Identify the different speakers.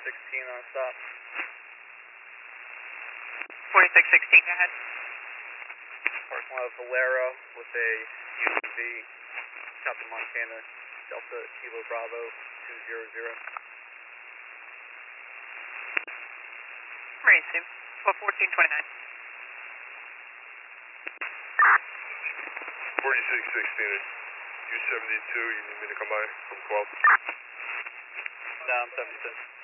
Speaker 1: on stop.
Speaker 2: 4616, go ahead.
Speaker 1: Parking lot of Valera with a UTV, Copy Montana, Delta Kilo Bravo 200.
Speaker 2: Marine Sim, 1429.
Speaker 3: 4616, U72, you need me to come by from 12?
Speaker 1: Down 76.